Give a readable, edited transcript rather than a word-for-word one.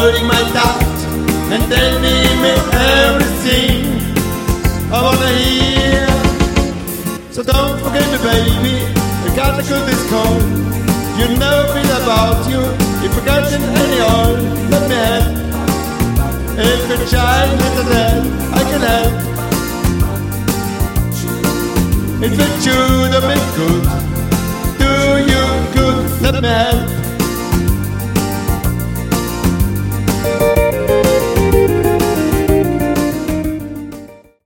holding my thought and telling me everything I wanna hear. So don't forget me, baby, I got a good cold. You know a bit about you, if I got any oil, let me help. If a child is dead, I can help. If it's you that make good, do you good, let me help.